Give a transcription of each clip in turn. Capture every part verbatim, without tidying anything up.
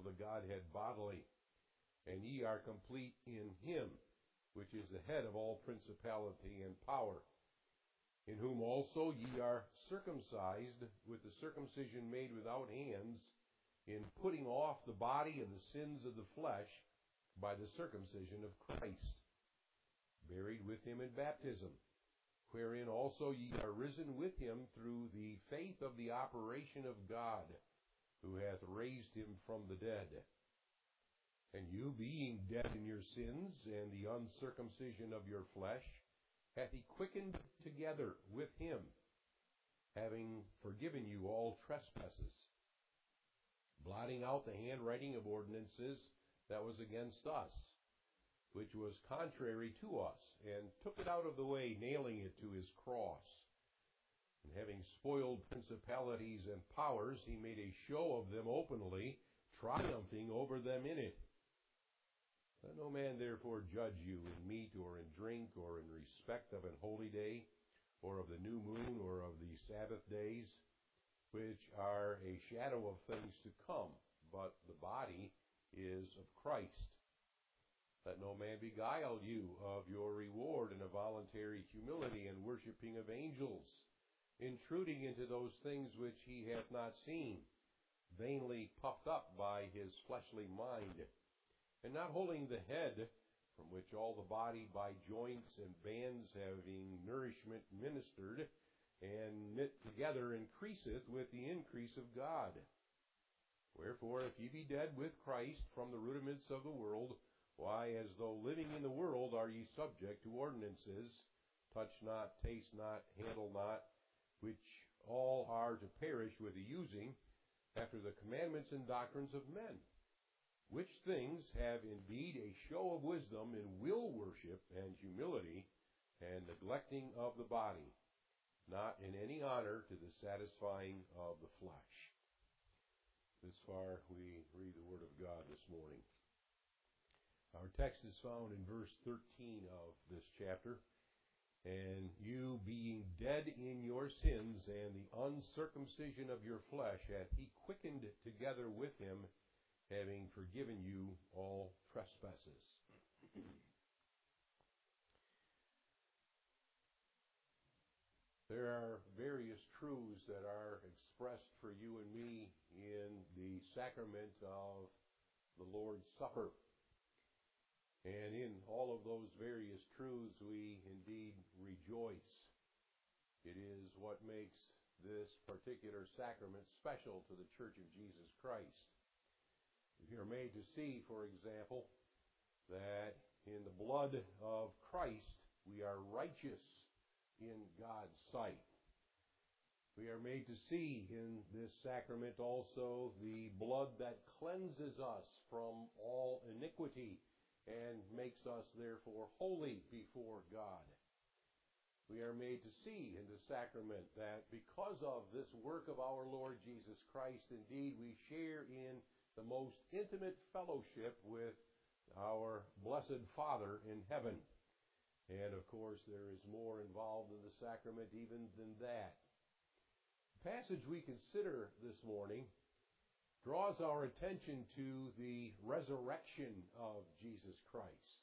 of the Godhead bodily. And ye are complete in him, which is the head of all principality and power, in whom also ye are circumcised with the circumcision made without hands, in putting off the body of the sins of the flesh by the circumcision of Christ, buried with him in baptism, wherein also ye are risen with him through the faith of the operation of God, who hath raised him from the dead. And you, being dead in your sins and the uncircumcision of your flesh, hath he quickened together with him, having forgiven you all trespasses, blotting out the handwriting of ordinances that was against us, which was contrary to us, and took it out of the way, nailing it to his cross. And having spoiled principalities and powers, he made a show of them openly, triumphing over them in it. Let no man therefore judge you in meat or in drink or in respect of an holy day, or of the new moon, or of the Sabbath days, which are a shadow of things to come, but the body is of Christ. Let no man beguile you of your reward in a voluntary humility and worshipping of angels, intruding into those things which he hath not seen, vainly puffed up by his fleshly mind, and not holding the head, from which all the body by joints and bands having nourishment ministered, and knit together increaseth with the increase of God. Wherefore, if ye be dead with Christ from the rudiments of the world, why, as though living in the world, are ye subject to ordinances, touch not, taste not, handle not, which all are to perish with the using, after the commandments and doctrines of men, which things have indeed a show of wisdom in will worship and humility, and neglecting of the body, not in any honor to the satisfying of the flesh. This far we read the Word of God this morning. Our text is found in verse thirteen of this chapter. And you, being dead in your sins and the uncircumcision of your flesh, hath he quickened together with him, having forgiven you all trespasses. There are various truths that are expressed for you and me in the sacrament of the Lord's Supper. And in all of those various truths, we indeed rejoice. It is what makes this particular sacrament special to the Church of Jesus Christ. We are made to see, for example, that in the blood of Christ, we are righteous in God's sight. We are made to see in this sacrament also the blood that cleanses us from all iniquity and makes us therefore holy before God. We are made to see in the sacrament that because of this work of our Lord Jesus Christ, indeed we share in the most intimate fellowship with our blessed Father in heaven. And of course, there is more involved in the sacrament even than that. The passage we consider this morning draws our attention to the resurrection of Jesus Christ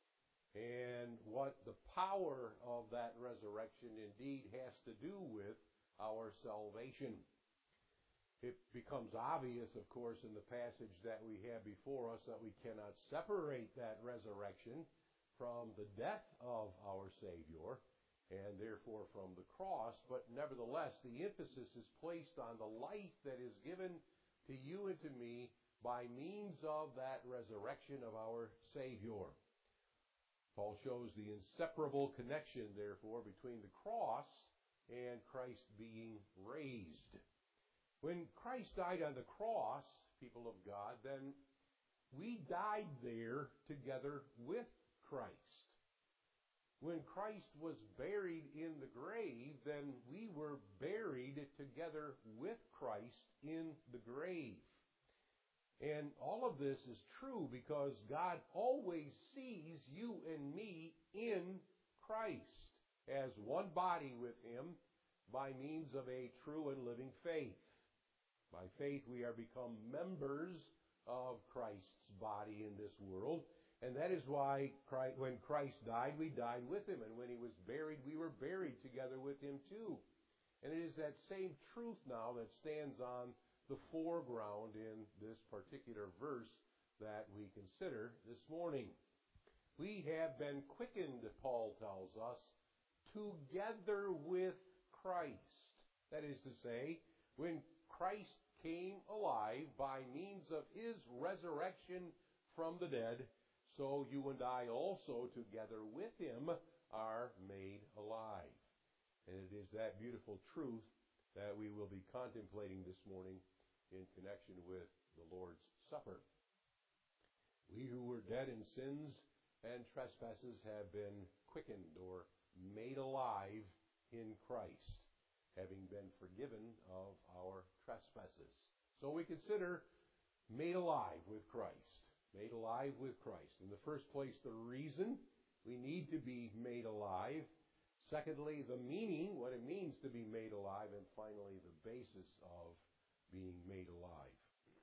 and what the power of that resurrection indeed has to do with our salvation. It becomes obvious, of course, in the passage that we have before us that we cannot separate that resurrection from the death of our Savior and therefore from the cross, but nevertheless the emphasis is placed on the life that is given to you and to me by means of that resurrection of our Savior. Paul shows the inseparable connection, therefore, between the cross and Christ being raised. When Christ died on the cross, people of God, then we died there together with Christ. When Christ was buried in the grave, then we were buried together with Christ in the grave. And all of this is true because God always sees you and me in Christ as one body with Him by means of a true and living faith. By faith we are become members of Christ's body in this world. And that is why Christ, when Christ died, we died with him. And when he was buried, we were buried together with him too. And it is that same truth now that stands on the foreground in this particular verse that we consider this morning. We have been quickened, Paul tells us, together with Christ. That is to say, when Christ came alive by means of his resurrection from the dead, so you and I also, together with him, are made alive. And it is that beautiful truth that we will be contemplating this morning in connection with the Lord's Supper. We who were dead in sins and trespasses have been quickened or made alive in Christ, having been forgiven of our trespasses. So we consider made alive with Christ. Made alive with Christ. In the first place, the reason we need to be made alive. Secondly, the meaning, what it means to be made alive. And finally, the basis of being made alive.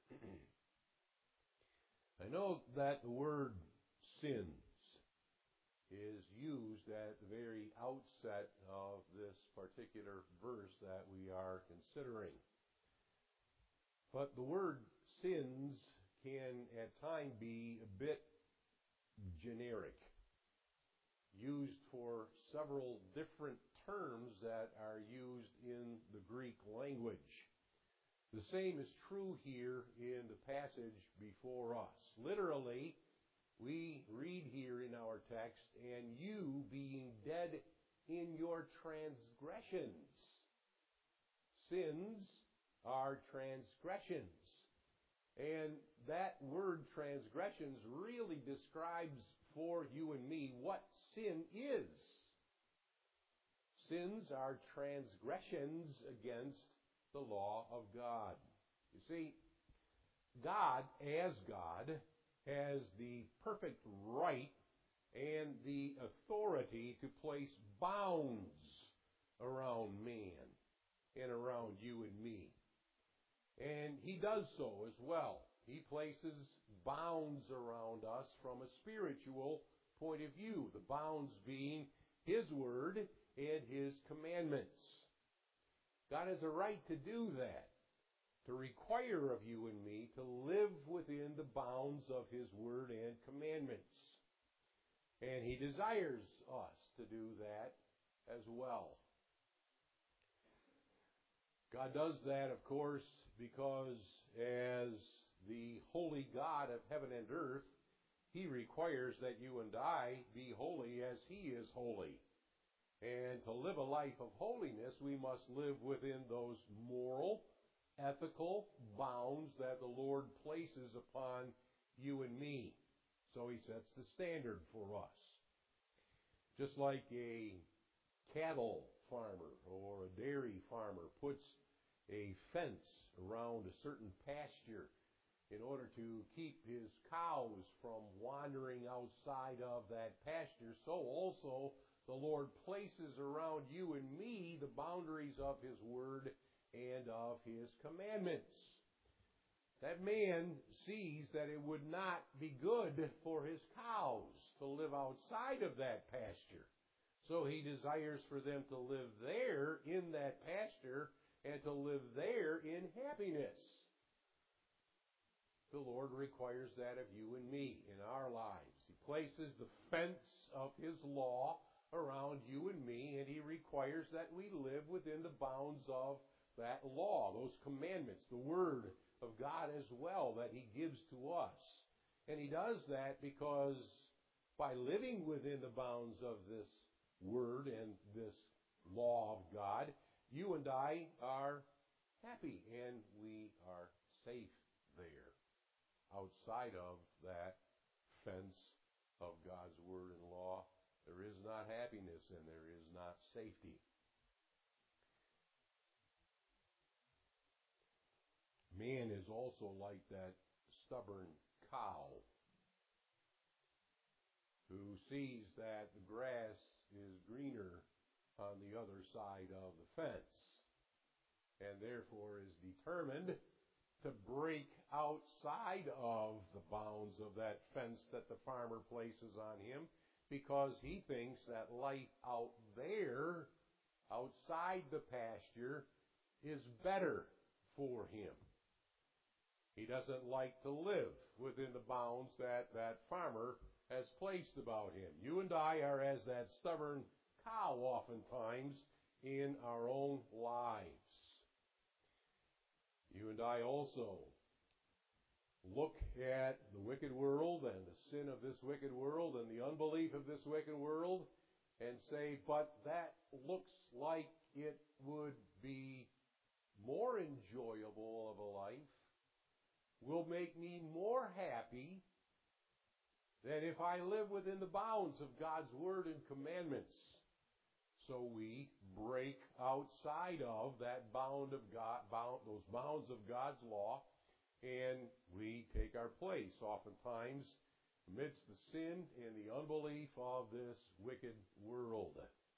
I know that the word sins is used at the very outset of this particular verse that we are considering. But the word sins can at times be a bit generic, used for several different terms that are used in the Greek language. The same is true here in the passage before us. Literally, we read here in our text, and you being dead in your transgressions. Sins are transgressions. And that word transgressions really describes for you and me what sin is. Sins are transgressions against the law of God. You see, God, as God, has the perfect right and the authority to place bounds around man and around you and me. And he does so as well. He places bounds around us from a spiritual point of view, the bounds being his word and his commandments. God has a right to do that, to require of you and me to live within the bounds of his word and commandments. And he desires us to do that as well. God does that, of course, because as the holy God of heaven and earth, he requires that you and I be holy as he is holy. And to live a life of holiness, we must live within those moral, ethical bounds that the Lord places upon you and me. So he sets the standard for us. Just like a cattle farmer or a dairy farmer puts a fence around a certain pasture in order to keep his cows from wandering outside of that pasture, so also the Lord places around you and me the boundaries of his word and of his commandments. That man sees that it would not be good for his cows to live outside of that pasture. So he desires for them to live there in that pasture and to live there in happiness. The Lord requires that of you and me in our lives. He places the fence of his law around you and me, and he requires that we live within the bounds of that law, those commandments, the word of God as well that he gives to us. And he does that because by living within the bounds of this word and this law of God, you and I are happy and we are safe there, outside of that fence of God's word and law. There is not happiness and there is not safety. Man is also like that stubborn cow who sees that the grass is greener on the other side of the fence and therefore is determined to break outside of the bounds of that fence that the farmer places on him, because he thinks that life out there, outside the pasture, is better for him. He doesn't like to live within the bounds that that farmer has placed about him. You and I are as that stubborn cow oftentimes in our own lives. You and I also look at the wicked world and the sin of this wicked world and the unbelief of this wicked world and say, but that looks like it would be more enjoyable of a life, will make me more happy than if I live within the bounds of God's Word and commandments. So we break outside of that bound of God, bound, those bounds of God's law, and we take our place, oftentimes, amidst the sin and the unbelief of this wicked world.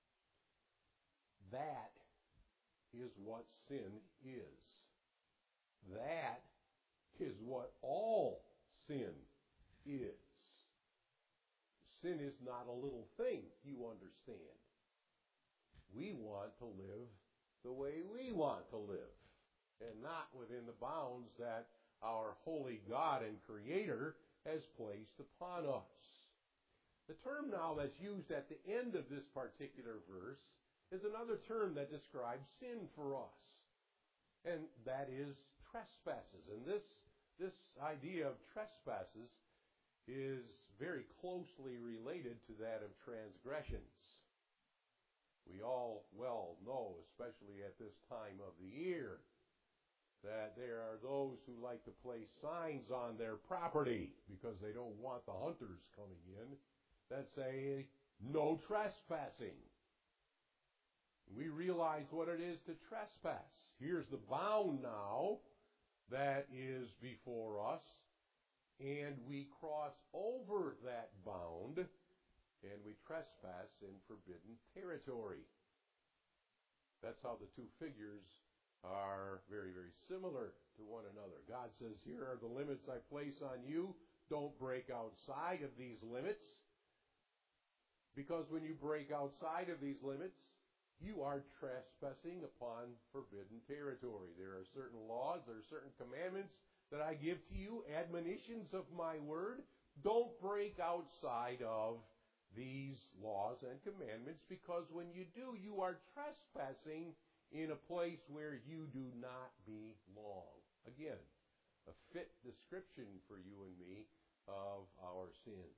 That is what sin is. That is what all sin is. Sin is not a little thing, you understand. We want to live the way we want to live, and not within the bounds that our holy God and Creator has placed upon us. The term now that's used at the end of this particular verse is another term that describes sin for us, and that is trespasses. And this, this idea of trespasses is very closely related to that of transgressions. We all well know, especially at this time of the year, that there are those who like to place signs on their property because they don't want the hunters coming in that say, no trespassing. We realize what it is to trespass. Here's the bound now that is before us, and we cross over that bound, and we trespass in forbidden territory. That's how the two figures are very, very similar to one another. God says, here are the limits I place on you. Don't break outside of these limits. Because when you break outside of these limits, you are trespassing upon forbidden territory. There are certain laws, there are certain commandments that I give to you, admonitions of my word. Don't break outside of these laws and commandments, because when you do, you are trespassing in a place where you do not belong. Again, a fit description for you and me of our sins.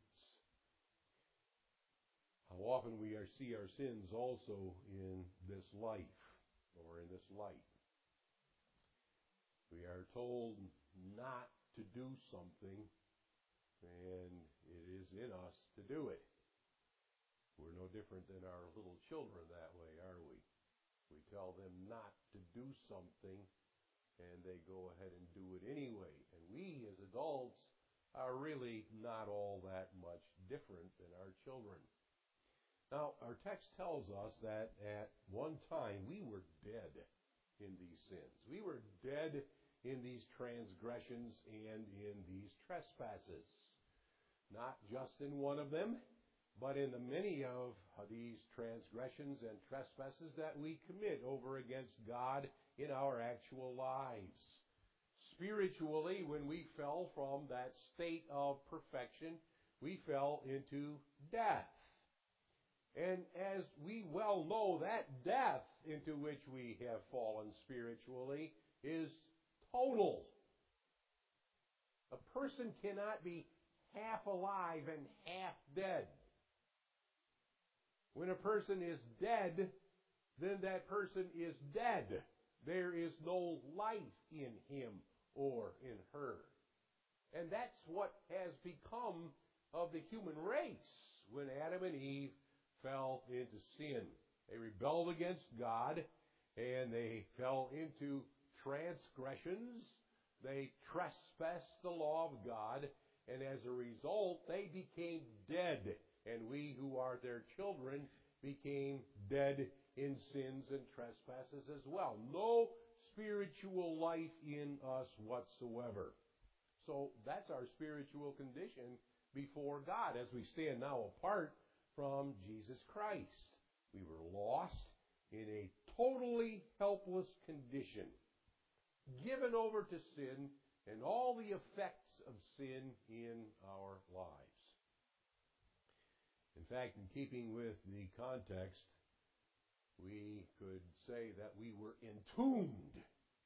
How often we are, see our sins also in this life, or in this light. We are told not to do something, and it is in us to do it. We're no different than our little children that way, are we? We tell them not to do something, and they go ahead and do it anyway. And we, as adults, are really not all that much different than our children. Now, our text tells us that at one time we were dead in these sins. We were dead in these transgressions and in these trespasses. Not just in one of them, but in the many of these transgressions and trespasses that we commit over against God in our actual lives. Spiritually, when we fell from that state of perfection, we fell into death. And as we well know, that death into which we have fallen spiritually is total. A person cannot be half alive and half dead. When a person is dead, then that person is dead. There is no life in him or in her. And that's what has become of the human race when Adam and Eve fell into sin. They rebelled against God, and they fell into transgressions. They trespassed the law of God, and as a result, they became dead. And we who are their children became dead in sins and trespasses as well. No spiritual life in us whatsoever. So that's our spiritual condition before God as we stand now apart from Jesus Christ. We were lost in a totally helpless condition, given over to sin and all the effects of sin in our lives. In fact, in keeping with the context, we could say that we were entombed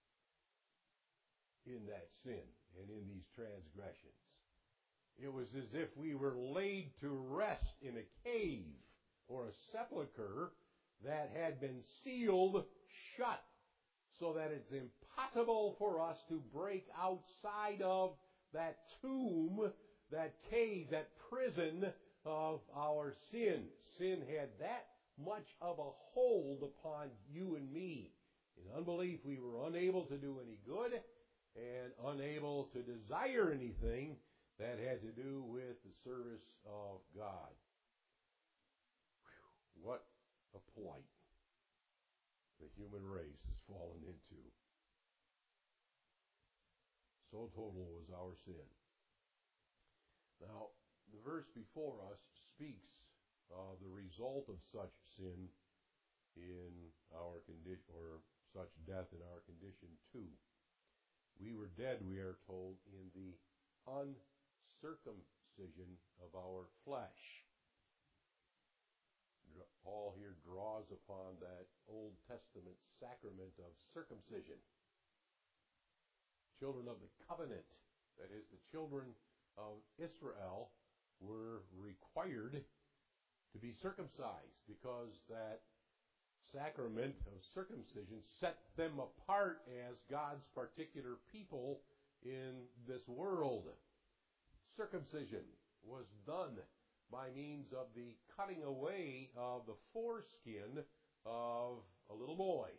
in that sin and in these transgressions. It was as if we were laid to rest in a cave or a sepulcher that had been sealed shut so that it's impossible for us to break outside of that tomb, that cave, that prison of our sin. Sin had that much of a hold upon you and me. In unbelief, we were unable to do any good and unable to desire anything that had to do with the service of God. Whew, what a plight the human race has fallen into. So total was our sin. Now, the verse before us speaks of the result of such sin in our condition, or such death in our condition too. We were dead, we are told, in the uncircumcision of our flesh. Paul here draws upon that Old Testament sacrament of circumcision. Children of the covenant, that is, the children of Israel, were required to be circumcised because that sacrament of circumcision set them apart as God's particular people in this world. Circumcision was done by means of the cutting away of the foreskin of a little boy.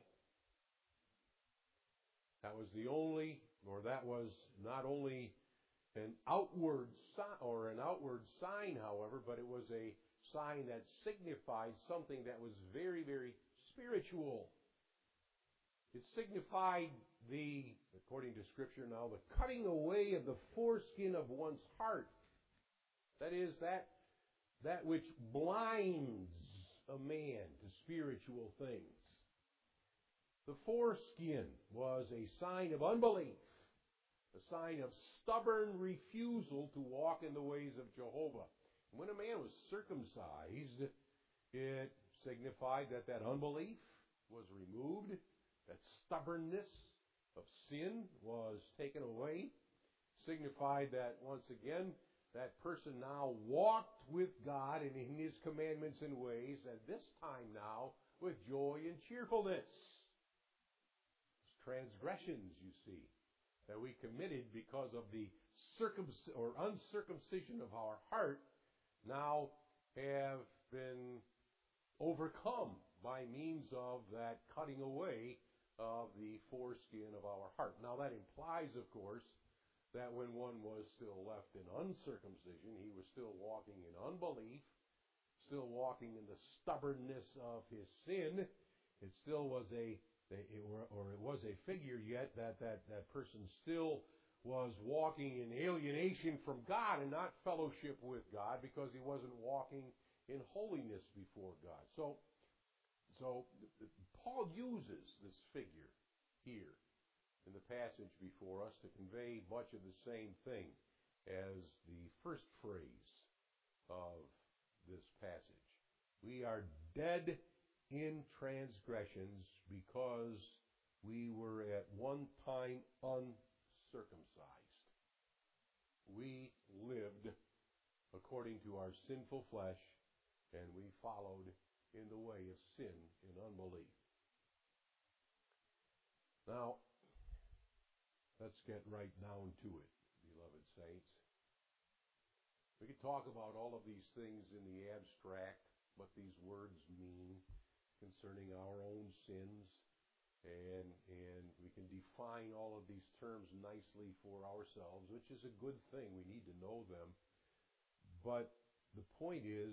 That was the only, or that was not only an outward sign, or an outward sign, however, but it was a sign that signified something that was very, very spiritual. It signified the, according to Scripture now, the cutting away of the foreskin of one's heart. That is, that that which blinds a man to spiritual things. The foreskin was a sign of unbelief, a sign of stubborn refusal to walk in the ways of Jehovah. When a man was circumcised, it signified that that unbelief was removed, that stubbornness of sin was taken away, signified that once again, that person now walked with God and in His commandments and ways, and this time now with joy and cheerfulness. Transgressions, you see, that we committed because of the circumc- or uncircumcision of our heart now have been overcome by means of that cutting away of the foreskin of our heart. Now that implies, of course, that when one was still left in uncircumcision, he was still walking in unbelief, still walking in the stubbornness of his sin. It still was a, or it was a figure yet that that, that person still was walking in alienation from God and not fellowship with God because he wasn't walking in holiness before God. So, so Paul uses this figure here in the passage before us to convey much of the same thing as the first phrase of this passage. We are dead in transgressions because we were at one time uncircumcised. We lived according to our sinful flesh, and we followed in the way of sin and unbelief. Now, let's get right down to it, beloved saints. We could talk about all of these things in the abstract, what these words mean concerning our own sins, and and we can define all of these terms nicely for ourselves, which is a good thing. We need to know them. But the point is,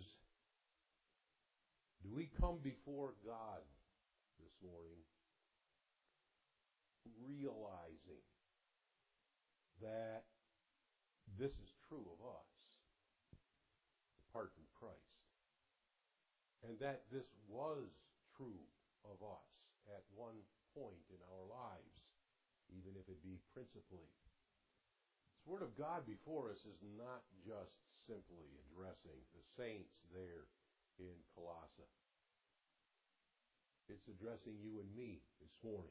do we come before God this morning realizing that this is true of us, apart from Christ, and that this was true of us at one point in our lives, even if it be principally. This Word of God before us is not just simply addressing the saints there in Colossae. It's addressing you and me this morning.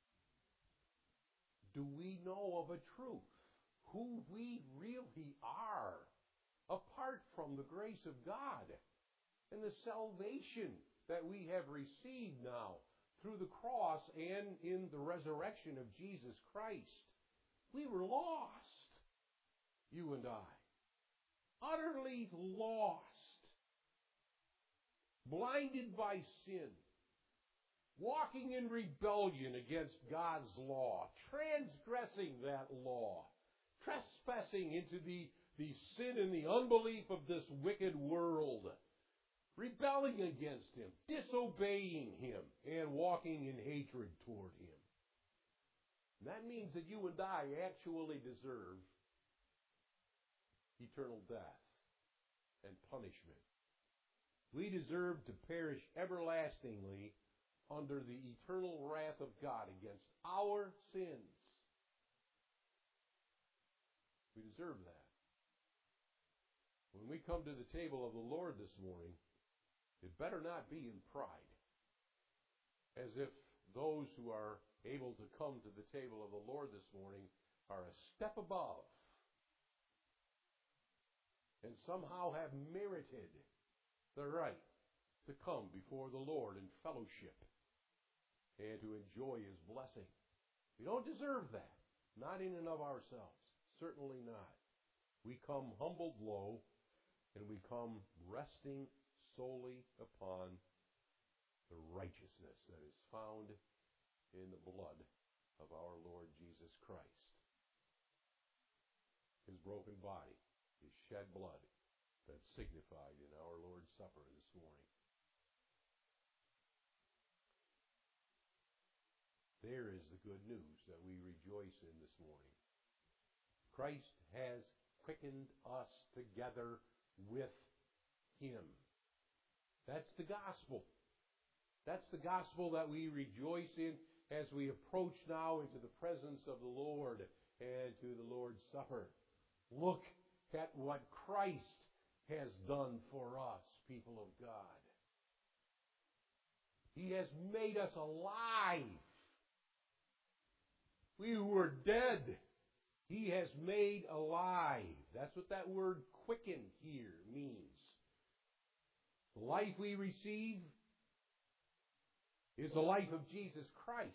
Do we know of a truth, who we really are, apart from the grace of God and the salvation that we have received now through the cross and in the resurrection of Jesus Christ? We were lost, you and I. Utterly lost. Blinded by sin. Walking in rebellion against God's law. Transgressing that law. Trespassing into the, the sin and the unbelief of this wicked world. Rebelling against Him. Disobeying Him. And walking in hatred toward Him. And that means that you and I actually deserve eternal death and punishment. We deserve to perish everlastingly under the eternal wrath of God against our sins. We deserve that. When we come to the table of the Lord this morning, it better not be in pride, as if those who are able to come to the table of the Lord this morning are a step above and somehow have merited the right to come before the Lord in fellowship and to enjoy His blessing. We don't deserve that, not in and of ourselves, certainly not. We come humbled low, and we come resting solely upon the righteousness that is found in the blood of our Lord Jesus Christ. His broken body, His shed blood, that's signified in our Lord's Supper this morning. There is the good news that we rejoice in this morning. Christ has quickened us together with Him. That's the gospel. That's the gospel that we rejoice in as we approach now into the presence of the Lord and to the Lord's Supper. Look at what Christ has done for us, people of God. He has made us alive. We were dead. He has made alive. That's what that word quicken here means. The life we receive is the life of Jesus Christ.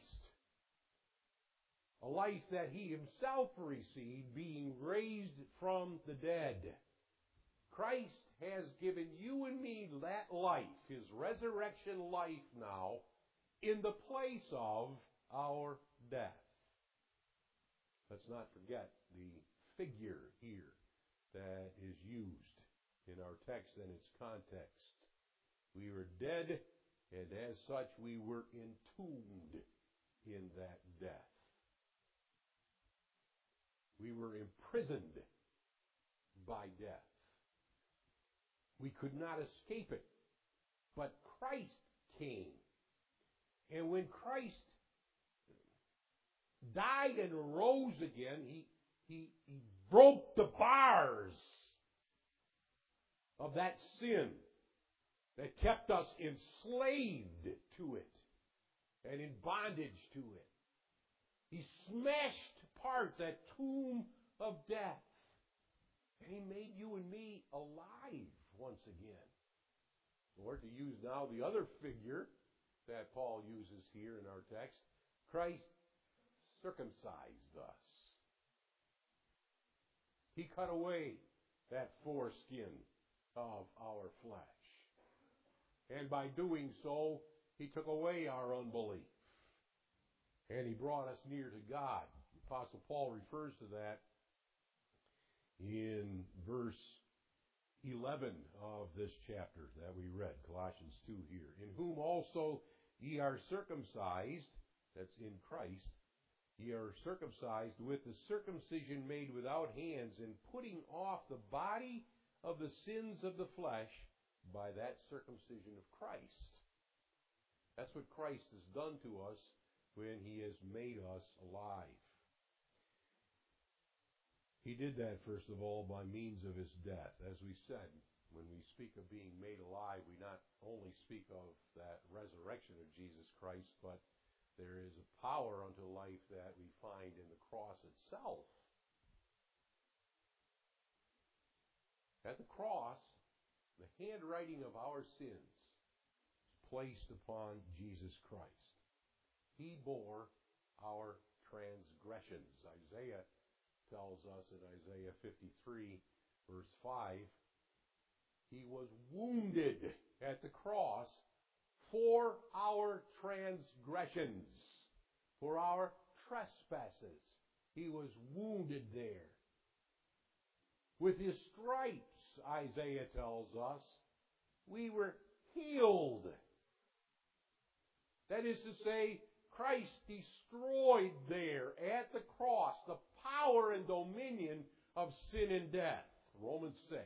A life that He Himself received, being raised from the dead. Christ has given you and me that life, His resurrection life now, in the place of our death. Let's not forget the figure here that is used in our text and its context. We were dead, and as such we were entombed in that death. We were imprisoned by death. We could not escape it. But Christ came. And when Christ died and rose again, he, he, he broke the bars of that sin that kept us enslaved to it and in bondage to it. He smashed apart that tomb of death. And He made you and me alive once again. Or to use now the other figure that Paul uses here in our text, Christ circumcised us. He cut away that foreskin of our flesh. And by doing so, He took away our unbelief. And He brought us near to God. The Apostle Paul refers to that in verse eleven of this chapter that we read, Colossians two here. In whom also ye are circumcised, that's in Christ, Ye are circumcised with the circumcision made without hands, and putting off the body of the sins of the flesh by that circumcision of Christ. That's what Christ has done to us when He has made us alive. He did that, first of all, by means of His death. As we said, when we speak of being made alive, we not only speak of that resurrection of Jesus Christ, but there is a power unto life that we find in the cross itself. At the cross, the handwriting of our sins is placed upon Jesus Christ. He bore our transgressions. Isaiah tells us in Isaiah fifty-three, verse five, He was wounded at the cross for our transgressions, for our trespasses. He was wounded there. With His stripes, Isaiah tells us, we were healed. That is to say, Christ destroyed there at the cross the power and dominion of sin and death. Romans six.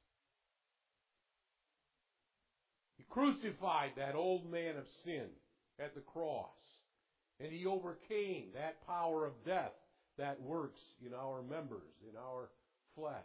He crucified that old man of sin at the cross. And He overcame that power of death that works in our members, in our flesh.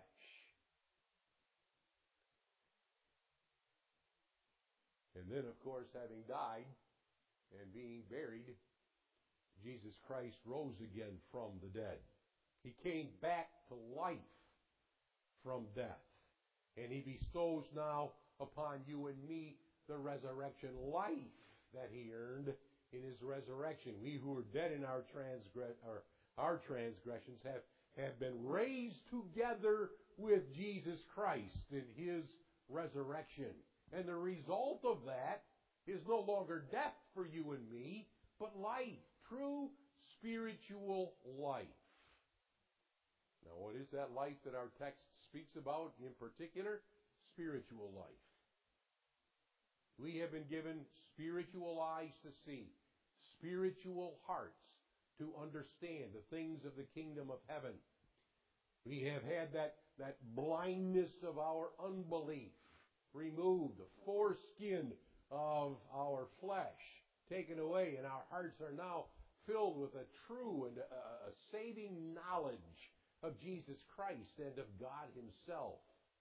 And then, of course, having died and being buried, Jesus Christ rose again from the dead. He came back to life from death. And He bestows now upon you and me the resurrection life that He earned in His resurrection. We who are dead in our transgress or our transgressions have, have been raised together with Jesus Christ in His resurrection. And the result of that is no longer death for you and me, but life, true spiritual life. Now, what is that life that our text speaks about in particular? Spiritual life. We have been given spiritual eyes to see, spiritual hearts to understand the things of the kingdom of heaven. We have had that, that blindness of our unbelief removed, the foreskin of our flesh taken away, and our hearts are now filled with a true and a, a saving knowledge of Jesus Christ and of God Himself.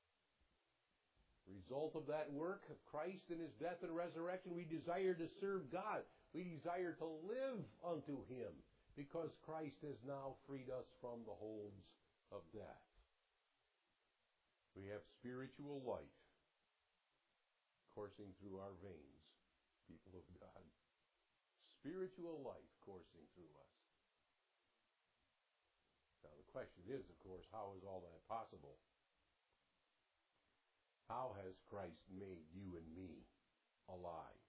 Result of that work of Christ in His death and resurrection, we desire to serve God. We desire to live unto Him because Christ has now freed us from the holds of death. We have spiritual life coursing through our veins, people of God. Spiritual life coursing through us. Now the question is, of course, how is all that possible? How has Christ made you and me alive?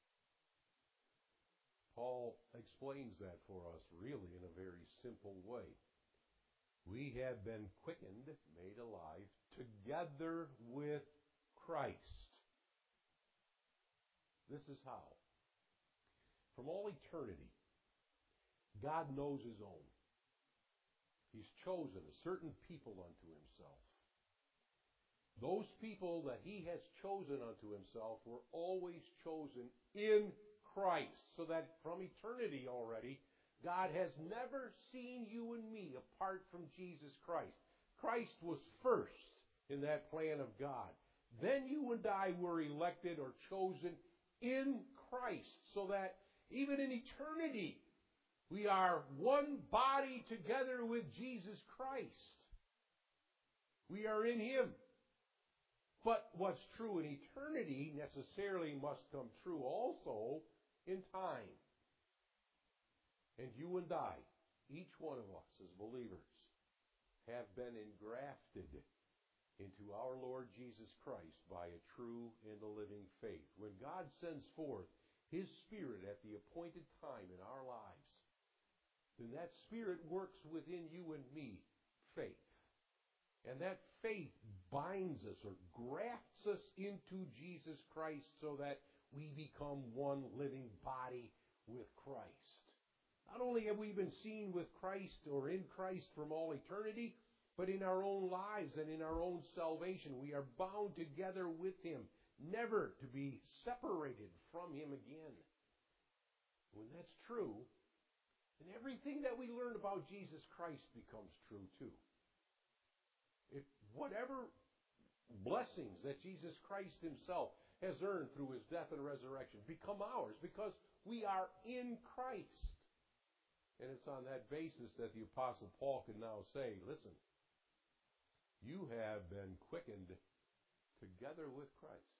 Paul explains that for us really in a very simple way. We have been quickened, made alive, together with Christ. This is how. From all eternity, God knows His own. He's chosen a certain people unto Himself. Those people that He has chosen unto Himself were always chosen in Christ, so that from eternity already, God has never seen you and me apart from Jesus Christ. Christ was first in that plan of God. Then you and I were elected or chosen in Christ, so that even in eternity, we are one body together with Jesus Christ. We are in Him. But what's true in eternity necessarily must come true also in time. And you and I, each one of us as believers, have been engrafted into our Lord Jesus Christ by a true and a living faith. When God sends forth His Spirit at the appointed time in our lives, then that Spirit works within you and me faith. And that faith binds us or grafts us into Jesus Christ so that we become one living body with Christ. Not only have we been seen with Christ or in Christ from all eternity, but in our own lives and in our own salvation, we are bound together with Him, never to be separated from Him again. When that's true, then everything that we learn about Jesus Christ becomes true too. If whatever blessings that Jesus Christ Himself has earned through His death and resurrection become ours because we are in Christ. And it's on that basis that the Apostle Paul can now say, listen, you have been quickened together with Christ.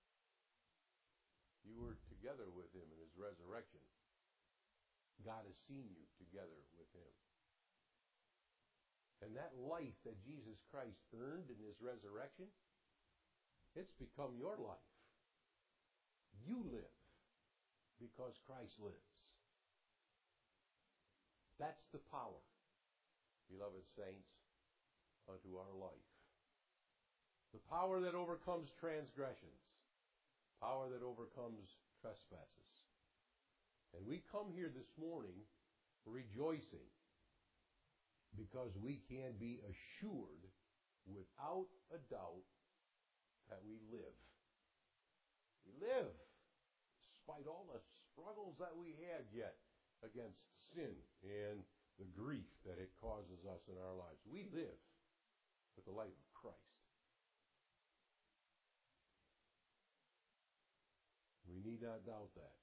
You were together with Him in His resurrection. God has seen you together with Him. And that life that Jesus Christ earned in His resurrection, it's become your life. You live because Christ lives. That's the power, beloved saints, unto our life. The power that overcomes transgressions. Power that overcomes trespasses. And we come here this morning rejoicing because we can be assured without a doubt that we live. We live despite all the struggles that we have yet against sin and the grief that it causes us in our lives. We live with the life of Christ. We need not doubt that.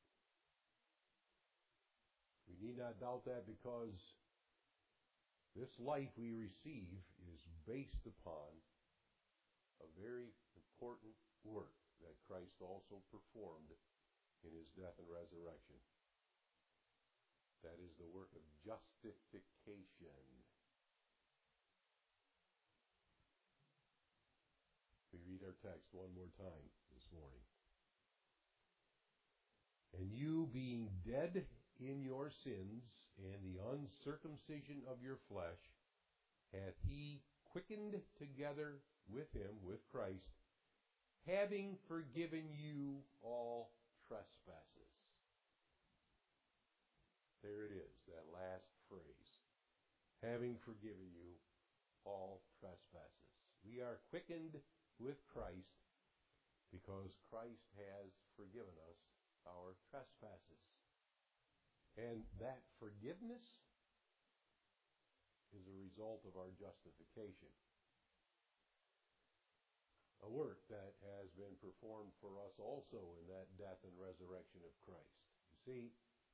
We need not doubt that because this life we receive is based upon a very important work that Christ also performed in His death and resurrection. That is the work of justification. We read our text one more time this morning. And you being dead in your sins and the uncircumcision of your flesh, hath He quickened together with Him, with Christ, having forgiven you all trespasses. There it is, that last phrase. Having forgiven you all trespasses. We are quickened with Christ because Christ has forgiven us our trespasses. And that forgiveness is a result of our justification. A work that has been performed for us also in that death and resurrection of Christ. You see,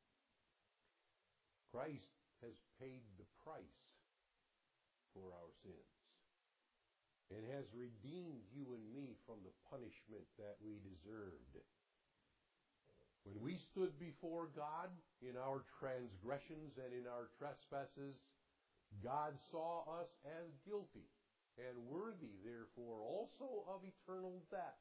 Christ has paid the price for our sins and has redeemed you and me from the punishment that we deserved. When we stood before God in our transgressions and in our trespasses, God saw us as guilty and worthy, therefore, also of eternal death.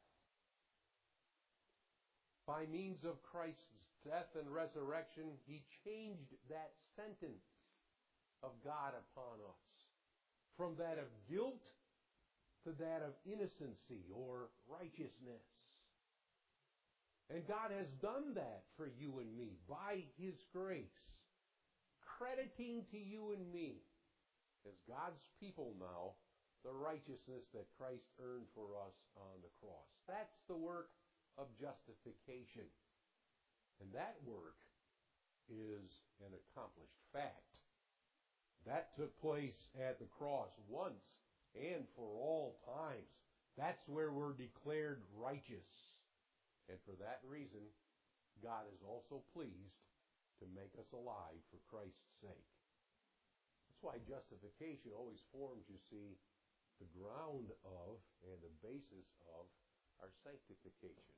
By means of Christ's death and resurrection, He changed that sentence of God upon us from that of guilt to that of innocency or righteousness. And God has done that for you and me by His grace, crediting to you and me as God's people now the righteousness that Christ earned for us on the cross. That's the work of justification. And that work is an accomplished fact. That took place at the cross once and for all times. That's where we're declared righteous. And for that reason, God is also pleased to make us alive for Christ's sake. That's why justification always forms, you see, the ground of and the basis of our sanctification.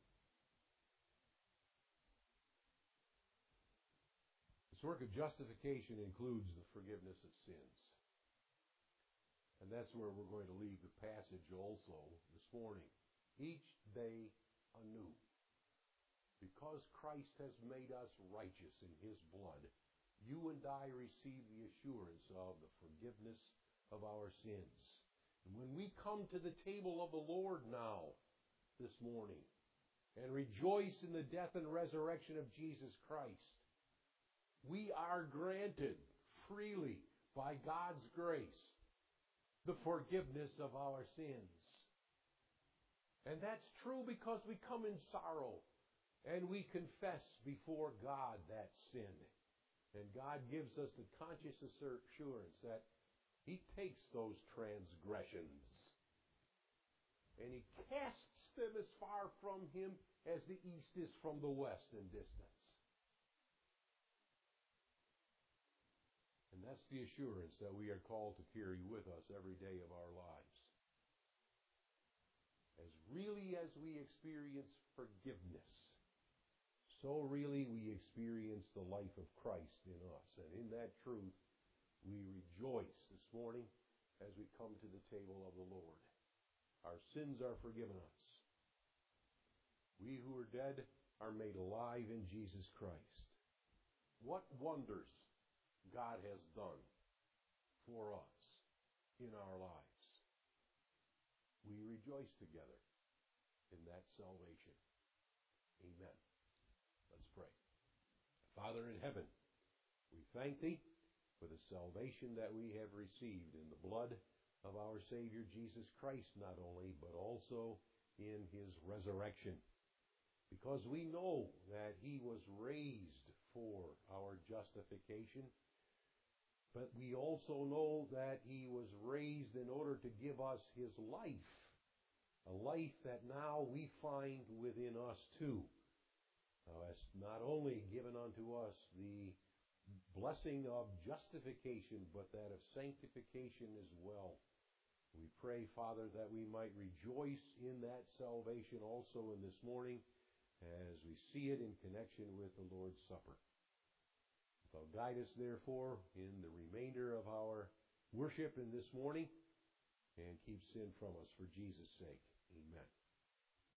This work of justification includes the forgiveness of sins. And that's where we're going to leave the passage also this morning. Each day anew. Because Christ has made us righteous in His blood, you and I receive the assurance of the forgiveness of our sins. And when we come to the table of the Lord now, this morning, and rejoice in the death and resurrection of Jesus Christ, we are granted freely by God's grace the forgiveness of our sins. And that's true because we come in sorrow and we confess before God that sin. And God gives us the conscious assurance that He takes those transgressions and He casts them as far from Him as the east is from the west in distance. And that's the assurance that we are called to carry with us every day of our lives. As really as we experience forgiveness, so really we experience the life of Christ in us. And in that truth, we rejoice this morning as we come to the table of the Lord. Our sins are forgiven us. We who are dead are made alive in Jesus Christ. What wonders God has done for us in our lives. We rejoice together in that salvation. Amen. Let's pray. Father in heaven, we thank Thee for the salvation that we have received in the blood of our Savior Jesus Christ, not only, but also in His resurrection. Because we know that He was raised for our justification, but we also know that He was raised in order to give us His life, a life that now we find within us too. Now, has not only given unto us the blessing of justification, but that of sanctification as well. We pray, Father, that we might rejoice in that salvation also in this morning as we see it in connection with the Lord's Supper. So guide us, therefore, in the remainder of our worship in this morning, and keep sin from us for Jesus' sake. Amen.